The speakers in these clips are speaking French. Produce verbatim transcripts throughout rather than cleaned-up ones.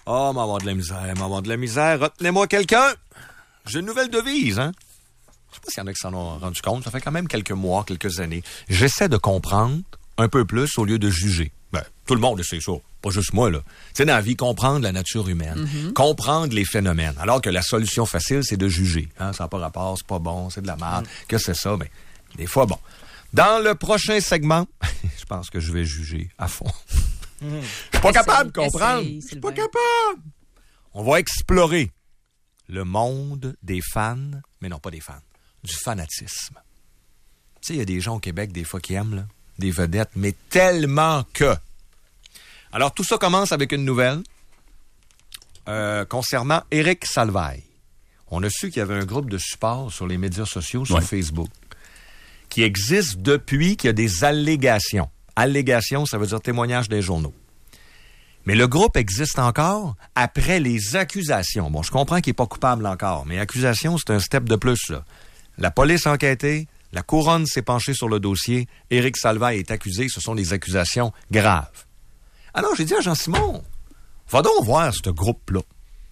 Oh, m'avoir de la misère, m'avoir de la misère. Retenez-moi quelqu'un. J'ai une nouvelle devise, hein. Je sais pas s'il y en a qui s'en ont rendu compte. Ça fait quand même quelques mois, quelques années. J'essaie de comprendre un peu plus au lieu de juger. Ben, tout le monde sait ça. Pas juste moi, là. Tu sais, dans la vie, comprendre la nature humaine. Mm-hmm. Comprendre les phénomènes. Alors que la solution facile, c'est de juger. Hein? Ça n'a pas rapport, c'est pas bon, c'est de la merde. Mm. Que c'est ça? Mais des fois, bon. Dans le prochain segment, je pense que je vais juger à fond. Mm. Je suis pas essaye, capable de comprendre. Je suis pas capable. On va explorer le monde des fans, mais non pas des fans. Du fanatisme. Tu sais, il y a des gens au Québec, des fois, qui aiment, là, des vedettes, mais tellement que... Alors, tout ça commence avec une nouvelle euh, concernant Éric Salvaille. On a su qu'il y avait un groupe de support sur les médias sociaux, sur ouais. Facebook, qui existe depuis qu'il y a des allégations. Allégations, ça veut dire témoignages des journaux. Mais le groupe existe encore après les accusations. Bon, je comprends qu'il n'est pas coupable encore, mais accusation, c'est un step de plus, là. La police a enquêté, la couronne s'est penchée sur le dossier, Éric Salvaille est accusé, ce sont des accusations graves. Alors, j'ai dit à Jean-Simon, va donc voir ce groupe-là.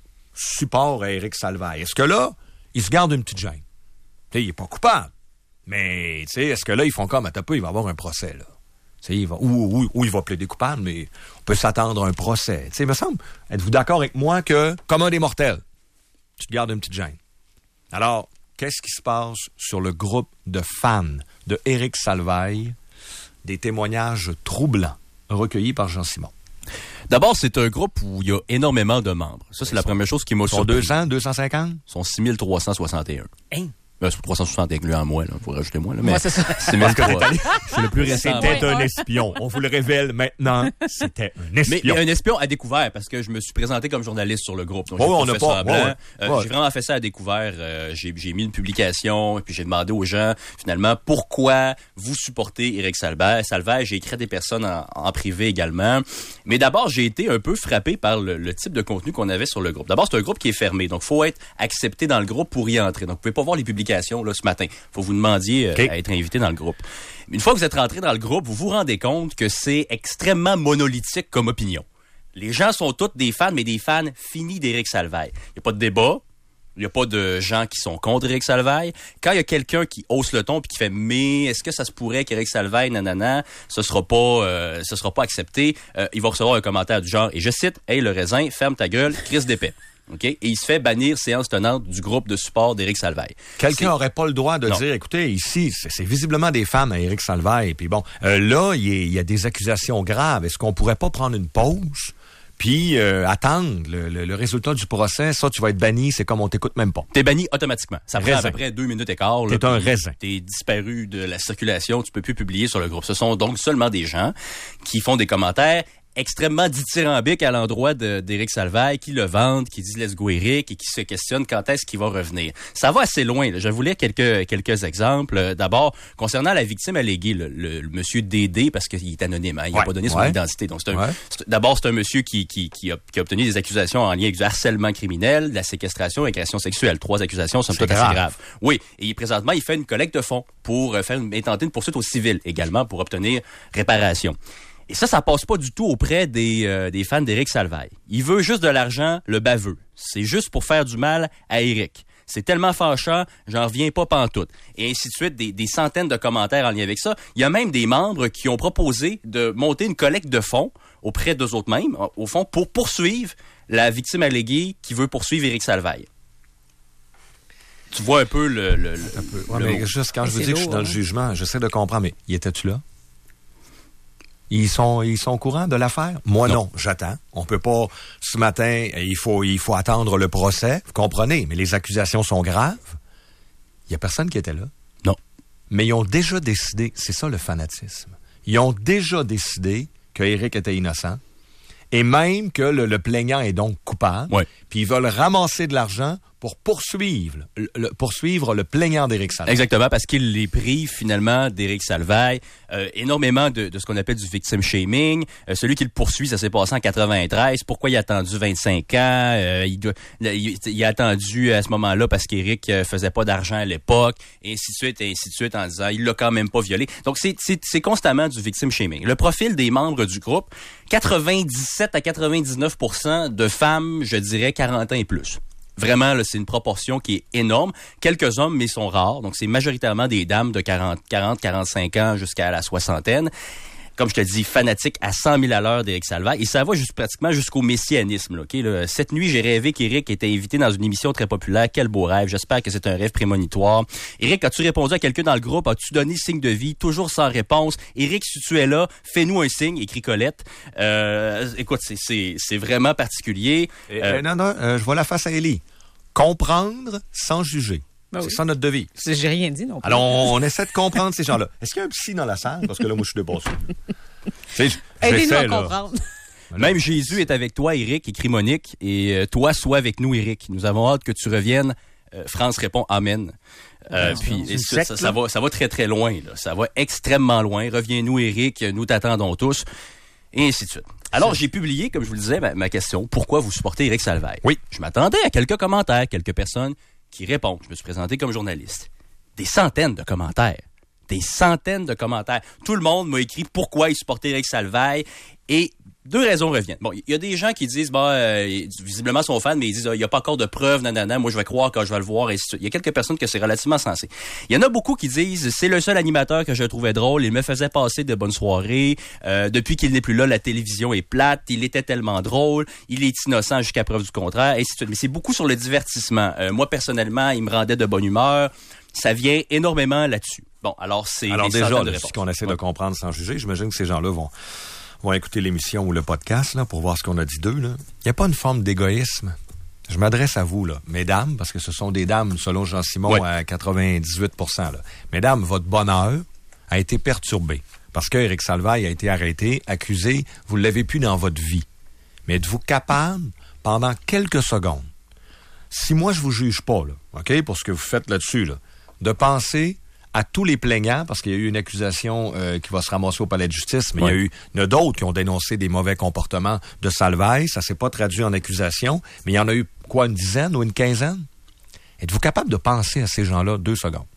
Support à Éric Salvaille. Est-ce que là, il se garde une petite gêne? T'sais, il n'est pas coupable. Mais, tu sais, est-ce que là, ils font comme, à peu, il va avoir un procès, là? T'sais, il va, ou, ou, ou il va plaider coupable, mais on peut s'attendre à un procès. Tu sais, il me semble, êtes-vous d'accord avec moi que, comme un des mortels, tu te gardes une petite gêne? Alors, qu'est-ce qui se passe sur le groupe de fans de Éric Salvaille? Des témoignages troublants recueillis par Jean-Simon. D'abord, c'est un groupe où il y a énormément de membres. Ça, c'est la première chose qui m'a surpris. Ils sont deux cents, deux cent cinquante? Ils sont six mille trois cent soixante et un. Hein? Ben, c'est trois cent soixante incluant moi, là. Faut rajouter moi, là. Mais ouais, c'est ça. C'est même pas. C'est le plus récent. C'était ouais, un ouais. espion. On vous le révèle maintenant. C'était un espion. Mais, mais un espion à découvert, parce que je me suis présenté comme journaliste sur le groupe. Donc, oh, j'ai on pas a fait pas, semblant. ouais, ouais. Euh, Ouais. J'ai vraiment fait ça à découvert. Euh, j'ai, j'ai mis une publication, et puis j'ai demandé aux gens, finalement, pourquoi vous supportez Éric Salvaille. Salvaille, j'ai écrit à des personnes en, en privé également. Mais d'abord, j'ai été un peu frappé par le, le type de contenu qu'on avait sur le groupe. D'abord, c'est un groupe qui est fermé. Donc, faut être accepté dans le groupe pour y entrer. Donc, vous pouvez pas voir les publications, là, ce matin. Faut vous demandiez euh, okay. à être invité dans le groupe. Une fois que vous êtes rentré dans le groupe, vous vous rendez compte que c'est extrêmement monolithique comme opinion. Les gens sont tous des fans, mais des fans finis d'Éric Salvaille. Il n'y a pas de débat. Il n'y a pas de gens qui sont contre Éric Salvaille. Quand il y a quelqu'un qui hausse le ton puis qui fait « Mais est-ce que ça se pourrait qu'Éric Salvaille, nanana, ce sera pas, euh, ce sera pas accepté? Euh, » Il va recevoir un commentaire du genre, et je cite, « Hey, le raisin, ferme ta gueule, crise d'épais. » Okay? Et il se fait bannir séance tenante du groupe de support d'Éric Salvaille. Quelqu'un n'aurait pas le droit de non. dire, écoutez, ici, c'est, c'est visiblement des femmes à Éric Salvaille. Puis bon, euh, là, il y, y a des accusations graves. Est-ce qu'on pourrait pas prendre une pause puis euh, attendre le, le, le résultat du procès? Ça, tu vas être banni, c'est comme on t'écoute même pas. T'es banni automatiquement. Ça prend raisin. À peu près deux minutes et quart. T'es là, un raisin. T'es disparu de la circulation, tu peux plus publier sur le groupe. Ce sont donc seulement des gens qui font des commentaires extrêmement dithyrambique à l'endroit de, d'Éric Salvaille, qui le vendent, qui disent « Let's go Éric » et qui se questionnent quand est-ce qu'il va revenir. Ça va assez loin. Là. Je vais vous lire quelques, quelques exemples. D'abord, concernant la victime alléguée, le, le, le monsieur Dédé, parce qu'il est anonyme, hein, il n'a ouais, pas donné son ouais. identité. Donc, c'est un, ouais. c'est, d'abord, c'est un monsieur qui, qui, qui, a, qui a obtenu des accusations en lien avec du harcèlement criminel, de la séquestration et agression sexuelle. Trois accusations, somme toute assez graves. Oui, et présentement, il fait une collecte de fonds pour faire une, tenter une poursuite au civil également pour obtenir réparation. Et ça, ça passe pas du tout auprès des, euh, des fans d'Éric Salvaille. Il veut juste de l'argent, le baveux. C'est juste pour faire du mal à Éric. C'est tellement fâchant, j'en reviens pas pantoute. Et ainsi de suite, des, des centaines de commentaires en lien avec ça. Il y a même des membres qui ont proposé de monter une collecte de fonds auprès d'eux autres mêmes, au fond, pour poursuivre la victime alléguée qui veut poursuivre Éric Salvaille. Tu vois un peu le... le, le un peu. Ouais, le mais mot. juste quand mais je vous dis que je suis dans hein? le jugement, j'essaie de comprendre, mais y étais-tu là? Ils sont, ils sont au courant de l'affaire? Moi, non. non. J'attends. On peut pas, ce matin, il faut, il faut attendre le procès. Vous comprenez? Mais les accusations sont graves. Il y a personne qui était là. Non. Mais ils ont déjà décidé, c'est ça le fanatisme. Ils ont déjà décidé que Éric était innocent. Et même que le, le plaignant est donc coupable. Ouais. Puis ils veulent ramasser de l'argent pour poursuivre le, le, poursuivre le plaignant d'Éric Salvaille. Exactement, parce qu'il les prive finalement d'Éric Salvaille. Euh, énormément de, de ce qu'on appelle du victim shaming. Euh, celui qui le poursuit, ça s'est passé en quatre-vingt-treize. Pourquoi il a attendu vingt-cinq ans? Euh, il, doit, il, il a attendu à ce moment-là parce qu'Éric euh, faisait pas d'argent à l'époque, et ainsi de suite, et ainsi de suite, en disant il l'a quand même pas violé. Donc, c'est, c'est, c'est constamment du victim shaming. Le profil des membres du groupe, quatre-vingt-dix-sept à quatre-vingt-dix-neuf pour cent de femmes, je dirais, quarante ans et plus. Vraiment, là, c'est une proportion qui est énorme. Quelques hommes, mais ils sont rares. Donc, c'est majoritairement des dames de quarante, quarante, quarante-cinq ans jusqu'à la soixantaine. Comme je te dis, fanatique à cent mille à l'heure d'Éric Salvaille. Et ça va juste, pratiquement jusqu'au messianisme. Là, okay? Là, cette nuit, j'ai rêvé qu'Éric était invité dans une émission très populaire. Quel beau rêve. J'espère que c'est un rêve prémonitoire. Éric, as-tu répondu à quelqu'un dans le groupe? As-tu donné signe de vie? Toujours sans réponse. Éric, si tu es là, fais-nous un signe, écrit Colette. Euh, écoute, c'est, c'est, c'est vraiment particulier. Et, euh, non, non, euh, je vois la face à Élie. Comprendre sans juger. Ben c'est oui. Ça notre devise. J'ai rien dit non plus. Alors, on, on essaie de comprendre ces gens-là. Est-ce qu'il y a un psy dans la salle? Parce que là, moi, je suis dépassé. Aidez-nous à comprendre. Même Jésus est avec toi, Éric, écrit Monique, et euh, toi, sois avec nous, Éric. Nous avons hâte que tu reviennes. Euh, France répond Amen. Euh, ah, puis et ça, ça, ça, va, ça va très, très loin. Là. Ça va extrêmement loin. Reviens-nous, Éric. Nous t'attendons tous. Et ainsi de suite. Alors, j'ai publié, comme je vous le disais, ma, ma question, pourquoi vous supportez Éric Salvaille? Oui. Je m'attendais à quelques commentaires, quelques personnes qui répondent. Je me suis présenté comme journaliste. Des centaines de commentaires. Des centaines de commentaires. Tout le monde m'a écrit pourquoi il supportait Éric Salvaille. Et deux raisons reviennent. Bon, il y a des gens qui disent, bah, euh, visiblement sont fans, mais ils disent, il n'y a pas encore de preuves, nanana, moi je vais croire quand je vais le voir, et ainsi de suite. Il y a quelques personnes que c'est relativement sensé. Il y en a beaucoup qui disent, c'est le seul animateur que je trouvais drôle, il me faisait passer de bonnes soirées, euh, depuis qu'il n'est plus là, la télévision est plate, il était tellement drôle, il est innocent jusqu'à preuve du contraire, et ainsi de suite. Mais c'est beaucoup sur le divertissement. Euh, moi, personnellement, il me rendait de bonne humeur. Ça vient énormément là-dessus. Bon, alors c'est... Alors déjà, là, ce qu'on essaie ouais. de comprendre sans juger, j'imagine que ces gens-là vont... vont écouter l'émission ou le podcast là, pour voir ce qu'on a dit d'eux. Il n'y a pas une forme d'égoïsme. Je m'adresse à vous, là, mesdames, parce que ce sont des dames, selon Jean-Simon, ouais. à quatre-vingt-dix-huit pour cent. Là. Mesdames, votre bonheur a été perturbé parce qu'Éric Salvaille a été arrêté, accusé, vous ne l'avez plus dans votre vie. Mais êtes-vous capable, pendant quelques secondes, si moi je vous juge pas, là, OK, pour ce que vous faites là-dessus, là, de penser à tous les plaignants, parce qu'il y a eu une accusation euh, qui va se ramasser au palais de justice, mais ouais. il y a eu il y en a d'autres qui ont dénoncé des mauvais comportements de Salvaille. Ça s'est pas traduit en accusation, mais il y en a eu, quoi, une dizaine ou une quinzaine? Êtes-vous capable de penser à ces gens-là deux secondes?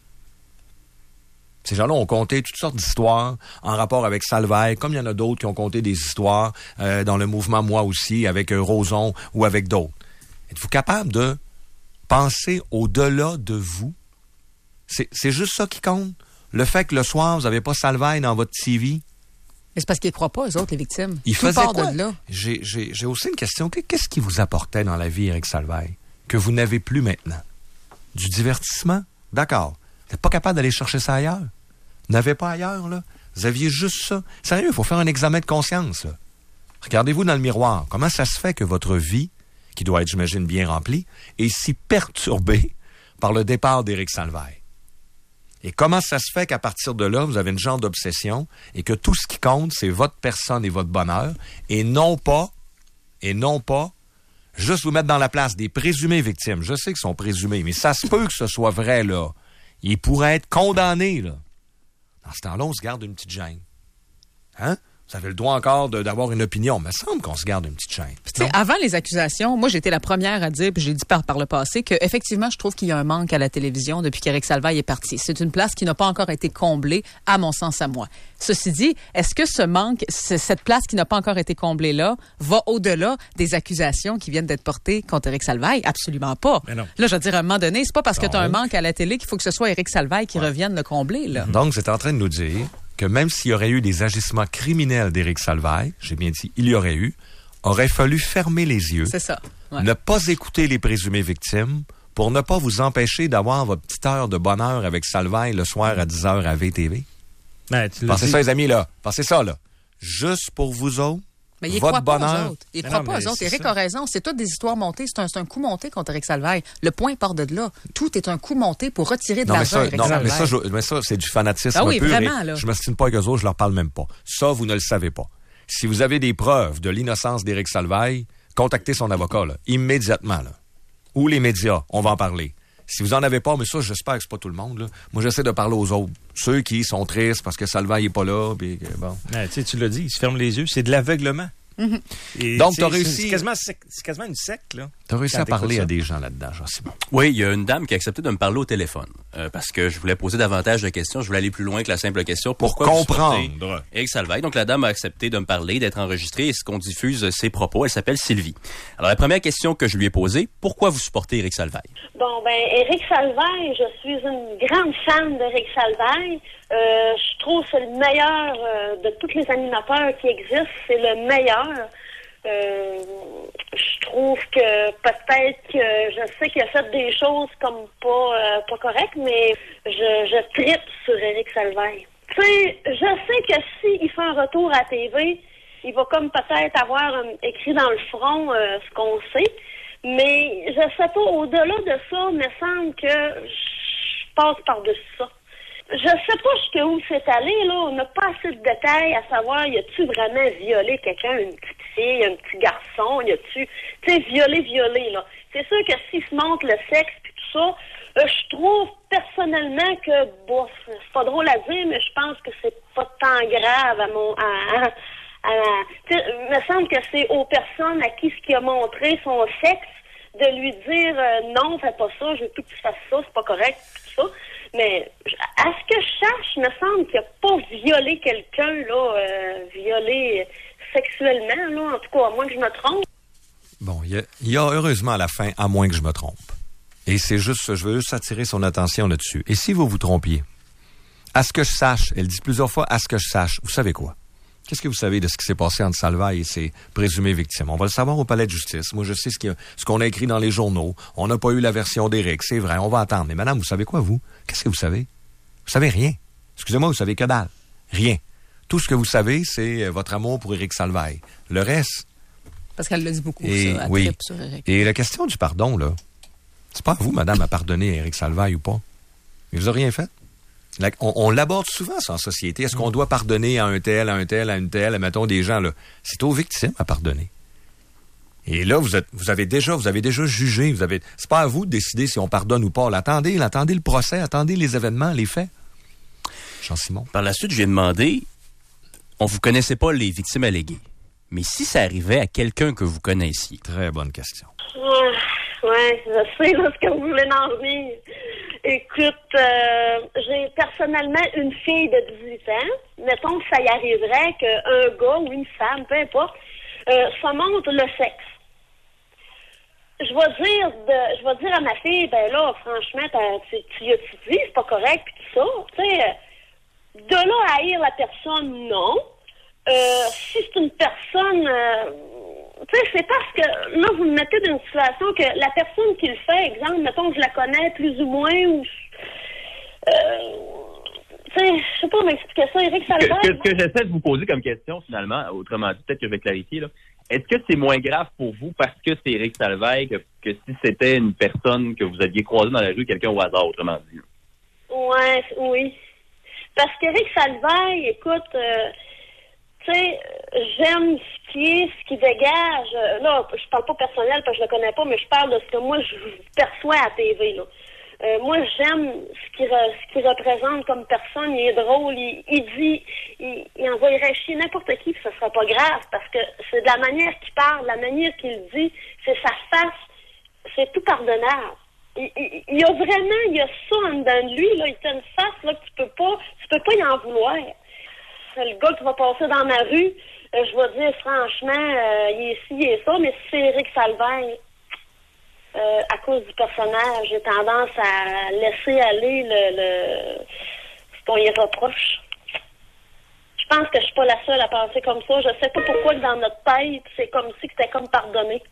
Ces gens-là ont conté toutes sortes d'histoires en rapport avec Salvaille, comme il y en a d'autres qui ont conté des histoires euh, dans le mouvement Moi aussi, avec euh, Roson ou avec d'autres. Êtes-vous capable de penser au-delà de vous? C'est, c'est juste ça qui compte. Le fait que le soir, vous n'avez pas Salvaille dans votre T V. Mais c'est parce qu'ils ne croient pas, eux autres, les victimes. Ils faisaient quoi? De là. J'ai, j'ai, j'ai aussi une question. Qu'est-ce qui vous apportait dans la vie, Éric Salvaille, que vous n'avez plus maintenant? Du divertissement? D'accord. Vous n'êtes pas capable d'aller chercher ça ailleurs? Vous n'avez pas ailleurs, là? Vous aviez juste ça? Sérieux, il faut faire un examen de conscience, là. Regardez-vous dans le miroir. Comment ça se fait que votre vie, qui doit être, j'imagine, bien remplie, est si perturbée par le départ d'Éric Salvaille? Et comment ça se fait qu'à partir de là, vous avez une genre d'obsession et que tout ce qui compte, c'est votre personne et votre bonheur, et non pas, et non pas, juste vous mettre dans la place des présumées victimes. Je sais qu'ils sont présumés, mais ça se peut que ce soit vrai, là. Ils pourraient être condamnés, là. Dans ce temps-là, on se garde une petite gêne. Hein? Vous avez le droit encore de, d'avoir une opinion. Mais il me semble qu'on se garde une petite chaîne. Puis, avant les accusations, moi, j'étais la première à dire, puis j'ai dit par, par le passé, qu'effectivement, je trouve qu'il y a un manque à la télévision depuis qu'Éric Salvaille est parti. C'est une place qui n'a pas encore été comblée, à mon sens, à moi. Ceci dit, est-ce que ce manque, cette place qui n'a pas encore été comblée là, va au-delà des accusations qui viennent d'être portées contre Éric Salvaille? Absolument pas. Là, je veux dire, à un moment donné, c'est pas parce que tu as un manque à la télé qu'il faut que ce soit Éric Salvaille qui ouais. revienne le combler, là. Donc, c'est en train de nous dire que même s'il y aurait eu des agissements criminels d'Éric Salvaille, j'ai bien dit, il y aurait eu, aurait fallu fermer les yeux. C'est ça. Ouais. Ne pas écouter les présumées victimes pour ne pas vous empêcher d'avoir votre petite heure de bonheur avec Salvaille le soir à dix heures à V T V. Ben, tu Pensez dit. ça, les amis, là. Pensez ça, là. Juste pour vous autres. Mais il ne croit pas aux autres. Il ne croit pas aux autres. Éric a raison. C'est toutes des histoires montées. C'est un, c'est un coup monté contre Éric Salvaille. Le point part de là. Tout est un coup monté pour retirer de non, l'argent à Éric non, Salvaille. Mais ça, je, mais ça, c'est du fanatisme ah oui, pur. Vraiment, là. Je ne m'estime pas avec eux autres, je leur parle même pas. Ça, vous ne le savez pas. Si vous avez des preuves de l'innocence d'Éric Salvaille, contactez son avocat, là, immédiatement. Là. ou les médias, on va en parler. Si vous en avez pas, mais ça, j'espère que c'est pas tout le monde, là. Moi, j'essaie de parler aux autres. Ceux qui sont tristes parce que Salvaille est pas là, puis bon. Ah, tu sais, tu l'as dit, ils se ferment les yeux. C'est de l'aveuglement. Mm-hmm. Et donc, tu t'as sais, réussi... C'est quasiment, c'est quasiment une secte, là. T'as réussi Quand à parler ça. à des gens là-dedans, Jean-Simon. Oui, il y a une dame qui a accepté de me parler au téléphone euh, parce que je voulais poser davantage de questions. Je voulais aller plus loin que la simple question. Pour Pourquoi vous comprendre. supportez Éric Salvaille. Donc, la dame a accepté de me parler, d'être enregistrée et ce qu'on diffuse ses propos. Elle s'appelle Sylvie. Alors, la première question que je lui ai posée, pourquoi vous supportez Éric Salvaille? Bon, ben, Éric Salvaille, je suis une grande fan d'Éric Salvaille. Euh, je trouve que c'est le meilleur euh, de tous les animateurs qui existent. C'est le meilleur. Euh, je trouve que peut-être que je sais qu'il a fait des choses comme pas euh, pas correctes, mais je, je tripe sur Éric Salvaille. Tu sais, je sais que s'il fait un retour à la T V, il va comme peut-être avoir um, écrit dans le front euh, ce qu'on sait, mais je sais pas, au-delà de ça, il me semble que je passe par-dessus ça. Je sais pas jusqu'où c'est allé, là. On n'a pas assez de détails à savoir, y a-tu vraiment violé quelqu'un, une petite fille, un petit garçon, y a-tu, tu sais, violé, violé, là. C'est sûr que s'il se montre le sexe puis tout ça, euh, je trouve personnellement que, bon, c'est pas drôle à dire, mais je pense que c'est pas tant grave à mon, à, à, à tu sais, il me semble que c'est aux personnes à qui ce qui a montré son sexe de lui dire euh, non, fais pas ça, je veux plus que tu fasses ça, c'est pas correct, tout ça. Mais à ce que je sache, il me semble qu'il n'a pas violé quelqu'un, là, euh, violé sexuellement, là, en tout cas, à moins que je me trompe. Bon, il y a, y a heureusement à la fin, à moins que je me trompe. Et c'est juste, je veux juste attirer son attention là-dessus. Et si vous vous trompiez, à ce que je sache, elle dit plusieurs fois, à ce que je sache, vous savez quoi? Qu'est-ce que vous savez de ce qui s'est passé entre Salvaille et ses présumées victimes? On va le savoir au palais de justice. Moi, je sais ce, qu'il y a, ce qu'on a écrit dans les journaux. On n'a pas eu la version d'Éric, c'est vrai, on va attendre. Mais madame, vous savez quoi, vous? Qu'est-ce que vous savez? Vous savez rien. Excusez-moi, vous savez que dalle. Rien. Tout ce que vous savez, c'est votre amour pour Éric Salvaille. Le reste... Parce qu'elle le dit beaucoup, et, ça, elle oui. tripe sur Éric. Et la question du pardon, là, c'est pas à vous, madame, à pardonner Éric Salvaille ou pas. Il vous a rien fait. La, on, on l'aborde souvent, ça, en société. Est-ce qu'on doit pardonner à un tel, à un tel, à une telle, mettons des gens, là? C'est aux victimes à pardonner. Et là, vous êtes, vous avez déjà, vous avez déjà jugé, vous avez, c'est pas à vous de décider si on pardonne ou pas. Là, attendez, là, attendez le procès, attendez les événements, les faits. Jean-Simon. Par la suite, je lui ai demandé, on vous connaissait pas les victimes alléguées. Mais si ça arrivait à quelqu'un que vous connaissiez. Très bonne question. Ouais, ouais, je sais là, ce que vous voulez en venir. Écoute, euh, j'ai personnellement une fille de dix-huit ans. Mettons que ça y arriverait qu'un gars ou une femme, peu importe, euh, se montre le sexe. Je vais dire de, je vais dire à ma fille, ben là, franchement, tu, tu y as-tu dit, c'est pas correct, pis tout ça. Tu sais, de là à haïr la personne, non. Euh, si c'est une personne, euh, tu sais, c'est parce que là, vous me mettez dans une situation que la personne qui le fait, exemple, mettons que je la connais plus ou moins, ou euh, tu sais, je sais pas m'expliquer ça, Éric Salvaille. Ce que, que, que j'essaie de vous poser comme question, finalement, autrement dit, peut-être que je vais clarifier, là. Est-ce que c'est moins grave pour vous parce que c'est Éric Salvaille que, que si c'était une personne que vous aviez croisée dans la rue, quelqu'un au hasard, autrement dit? Ouais, oui. Parce qu'Éric Salvaille, écoute, euh, tu sais, j'aime ce qui est, ce qui dégage. Là, je parle pas personnel parce que je le connais pas, mais je parle de ce que moi je perçois à la T V, là. Euh, moi, j'aime ce qu'il re, ce qu'il représente comme personne. Il est drôle, il, il dit, il, il envoyerait chier n'importe qui, puis ce serait pas grave, parce que c'est de la manière qu'il parle, la manière qu'il dit, c'est sa face, c'est tout pardonnable. Il, il, il y a vraiment, il y a ça en dedans de lui, là, il a une face là que tu peux pas, tu peux pas y en vouloir. C'est le gars qui va passer dans ma rue, euh, je vais dire franchement, euh, il est ci, il est ça, mais si c'est Éric Salvaille, euh, à cause du personnage, j'ai tendance à laisser aller le, le ce qu'on y reproche. Je pense que je suis pas la seule à penser comme ça. Je sais pas pourquoi que dans notre tête, c'est comme si c'était comme pardonné.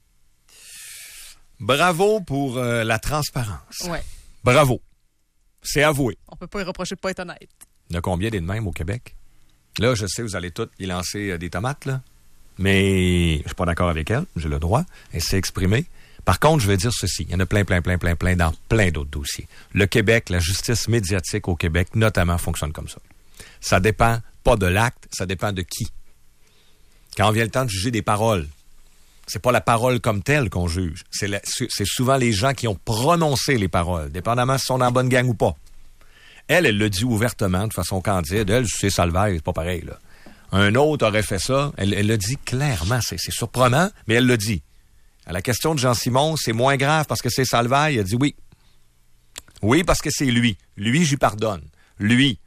Bravo pour euh, la transparence. Ouais. Bravo. C'est avoué. On peut pas y reprocher de pas être honnête. Il y en a combien des de même au Québec? Là, je sais, vous allez toutes y lancer euh, des tomates, là. Mais je suis pas d'accord avec elle. J'ai le droit. Elle s'est exprimée. Par contre, je vais dire ceci. Il y en a plein, plein, plein, plein, plein dans plein d'autres dossiers. Le Québec, la justice médiatique au Québec, notamment, fonctionne comme ça. Ça dépend pas de l'acte, ça dépend de qui. Quand vient le temps de juger des paroles, c'est pas la parole comme telle qu'on juge. C'est, la, c'est souvent les gens qui ont prononcé les paroles, dépendamment si sont dans la bonne gang ou pas. Elle, elle le dit ouvertement, de façon candide. Elle, c'est Salvaille, c'est pas pareil, là. Un autre aurait fait ça. Elle, elle le dit clairement. C'est, c'est surprenant, mais elle le dit. À la question de Jean-Simon, c'est moins grave parce que c'est Salvaille. Elle dit oui. Oui, parce que c'est lui. Lui, j'y pardonne. Lui.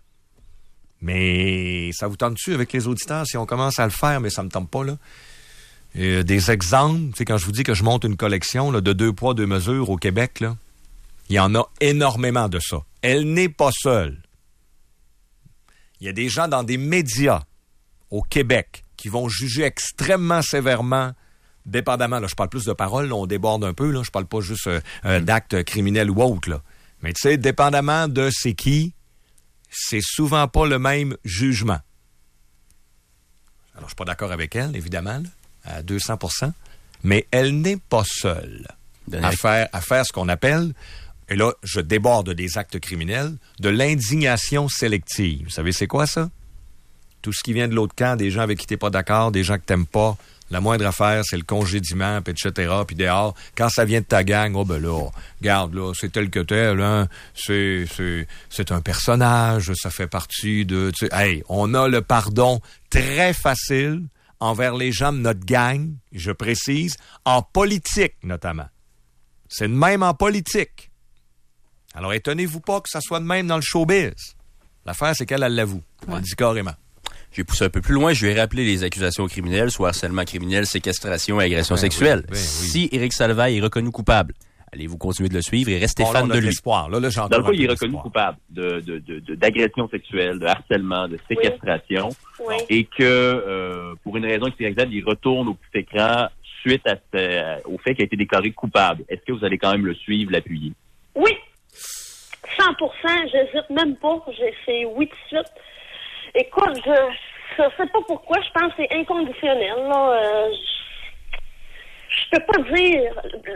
Mais ça vous tente-tu avec les auditeurs si on commence à le faire, mais ça me tente pas, là? Euh, des exemples, c'est quand je vous dis que je monte une collection là, de deux poids, deux mesures au Québec, là, il y en a énormément de ça. Elle n'est pas seule. Il y a des gens dans des médias au Québec qui vont juger extrêmement sévèrement, dépendamment, là, je parle plus de paroles, là, on déborde un peu, là, je parle pas juste euh, euh, d'actes criminels ou autres, là. Mais tu sais, dépendamment de c'est qui, c'est souvent pas le même jugement. Alors, je suis pas d'accord avec elle, évidemment, là, à deux cents pour cent, mais elle n'est pas seule à faire, à faire ce qu'on appelle, et là, je déborde des actes criminels, de l'indignation sélective. Vous savez, c'est quoi ça? Tout ce qui vient de l'autre camp, des gens avec qui t'es pas d'accord, des gens que t'aimes pas, la moindre affaire, c'est le congédiement, puis et cetera. Puis dehors, quand ça vient de ta gang, oh ben là, regarde, là, c'est tel que tel, hein, c'est, c'est, c'est un personnage, ça fait partie de... Tu sais, hey, on a le pardon très facile envers les gens de notre gang, je précise, en politique notamment. C'est de même en politique. Alors, étonnez-vous pas que ça soit de même dans le showbiz. L'affaire, c'est qu'elle, elle l'avoue. Elle Ouais. dit carrément. J'ai poussé un peu plus loin, je vais rappeler les accusations criminelles, soit harcèlement criminel, séquestration et agression Ben sexuelle. oui, ben oui. Si Éric Salvaille est reconnu coupable, allez-vous continuer de le suivre et rester Bon, là, fan on a de de lui? l'espoir. Là, là, j'ai Dans encore le cas, un il est peu reconnu d'espoir. coupable de, de, de, de- d'agression sexuelle, de harcèlement, de séquestration, Oui. et que euh, pour une raison qui est il retourne au petit écran suite à ce- au fait qu'il a été déclaré coupable. Est-ce que vous allez quand même le suivre, l'appuyer? Oui. cent pour cent, j'hésite même pas. J'ai fait oui tout de suite. Écoute, je je sais pas pourquoi, je pense que c'est inconditionnel. Là. Euh, je, je peux pas dire.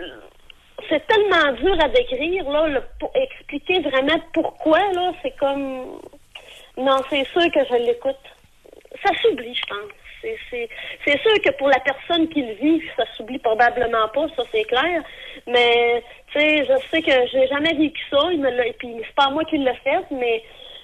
C'est tellement dur à décrire, là, le, pour expliquer vraiment pourquoi, là, c'est comme... Non, c'est sûr que je l'écoute. Ça s'oublie, je pense. C'est, c'est, c'est sûr que pour la personne qui le vit, ça s'oublie probablement pas, ça c'est clair. Mais, tu sais, je sais que j'ai jamais vécu ça, il me l'a, puis c'est pas moi qui l'ai fait, mais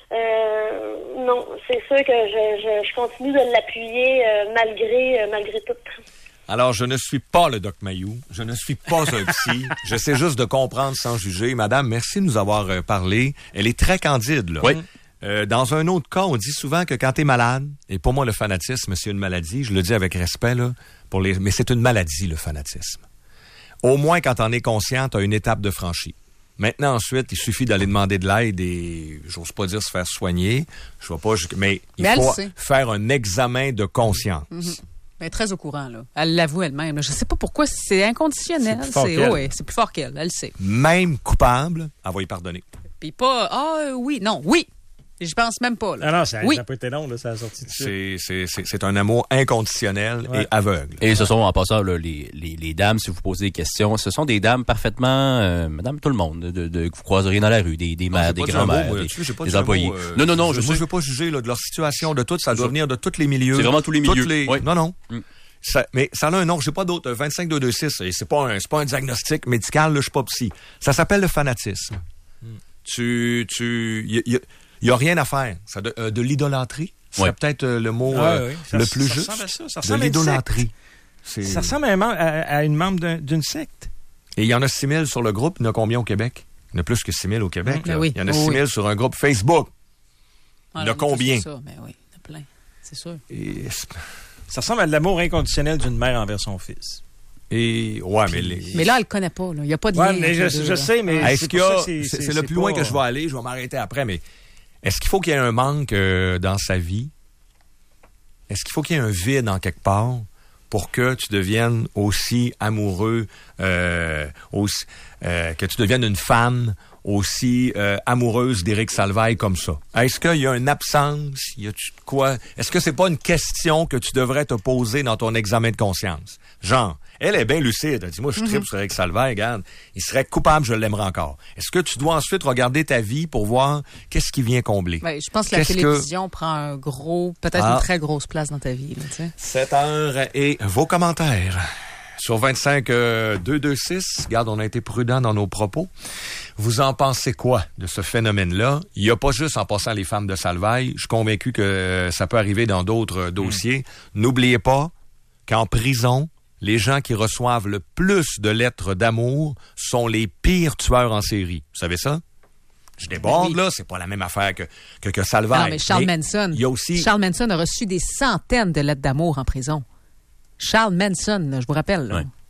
euh, non, c'est sûr que je, je, je continue de l'appuyer euh, malgré, euh, malgré tout. Alors, je ne suis pas le Doc Mayou. Je ne suis pas un psy. J'essaie juste de comprendre sans juger. Madame, merci de nous avoir euh, parlé. Elle est très candide, là. Oui. Euh, dans un autre cas, on dit souvent que quand t'es malade, et pour moi, le fanatisme, c'est une maladie. Je le dis avec respect, là, pour les, mais c'est une maladie, le fanatisme. Au moins, quand t'en es conscient, t'as une étape de franchie. Maintenant, ensuite, il suffit d'aller demander de l'aide et, j'ose pas dire se faire soigner. Je vois pas, je- mais il Mais elle faut sait. faire un examen de conscience. Mm-hmm. Elle est très au courant, là. Elle l'avoue elle-même. là. Je sais pas pourquoi c'est inconditionnel. C'est plus fort C'est, qu'elle. ouais, c'est plus fort qu'elle. Elle le sait. Même coupable, elle va y pardonner. Puis pas, ah euh, oui, non, oui. Je pense même pas, là. Non, non, ça Oui. n'a pas été long, là, ça a sorti de suite. C'est, c'est, c'est, c'est un amour inconditionnel Ouais. et aveugle. Et ce sont, en passant, là, les, les, les dames, si vous posez des questions, ce sont des dames parfaitement, euh, madame tout le monde, de, de, que vous croiserez dans la rue, des, des Non, mères, j'ai des pas dit un mot, grands-mères, moi, des, là-dessus, j'ai pas des dit un employés. mot, euh, non, non, non, je, moi, sais. je veux pas juger là, de leur situation, de tout. Ça doit Je- venir de tous les milieux. C'est vraiment tous les Toutes milieux. les- Oui. Non, non. Mm. Ça, mais ça a un nom. J'ai pas d'autre. vingt-cinq deux deux six. Et c'est pas un, c'est pas un diagnostic médical. Là, je suis pas psy. Ça s'appelle le fanatisme. Mm. Tu, tu, y, y, y a rien à faire. Ça de, euh, de l'idolâtrie. C'est Ouais. peut-être euh, le mot Ouais, euh, ouais. Ça- le ça plus juste. ressemble à ça. Ça De ressemble à une l'idolâtrie. C'est... Ça ressemble à, un mem- à, à une membre d'un- d'une secte. Et il y en a six mille sur le groupe. Il y en a combien au Québec? Il y en a plus que six mille au Québec. Ben là. oui. Il y en a Oh six mille oui. sur un groupe Facebook. Ah, Il y en a là, combien? c'est ça, mais oui, il y en a plein. C'est sûr. Et, Ça ressemble à de l'amour inconditionnel d'une mère envers son fils. et ouais, mais les... Mais là, elle le connaît pas, là. Il n'y a pas de Ouais, lien mais entre je, les deux, je là. sais, mais Est-ce c'est qu'il y pour ça a, que c'est, c'est, c'est- c'est le c'est plus loin pas- que je vais aller, je vais m'arrêter après, mais est-ce qu'il faut qu'il y ait un manque euh, dans sa vie? Est-ce qu'il faut qu'il y ait un vide en quelque part pour que tu deviennes aussi amoureux, euh, aussi, euh, que tu deviennes une femme aussi euh, amoureuse d'Éric Salvaille comme ça? Est-ce qu'il y a une absence? Y a-tu de quoi? Est-ce que c'est pas une question que tu devrais te poser dans ton examen de conscience? Genre, elle est bien lucide. Elle dit, moi, je tripe sur Éric Salvaille, regarde. Il serait coupable, je l'aimerais encore. Est-ce que tu dois ensuite regarder ta vie pour voir qu'est-ce qui vient combler? Ben, je pense que la Qu'est-ce que- télévision prend un gros, peut-être Ah. une très grosse place dans ta vie, là, tu sais. sept heures et vos commentaires Sur vingt-cinq, euh, deux deux six, regarde, on a été prudent dans nos propos. Vous en pensez quoi de ce phénomène-là? Il n'y a pas juste en passant les femmes de Salvaille. Je suis convaincu que euh, ça peut arriver dans d'autres euh, dossiers. Mmh. N'oubliez pas qu'en prison, les gens qui reçoivent le plus de lettres d'amour sont les pires tueurs en série. Vous savez ça? Je déborde, oui. là, c'est pas la même affaire que, que, que Salvaille. Non, mais Charles mais Manson. Il y a aussi... Charles Manson a reçu des centaines de lettres d'amour en prison. Charles Manson, là, je vous rappelle. Là. Ouais.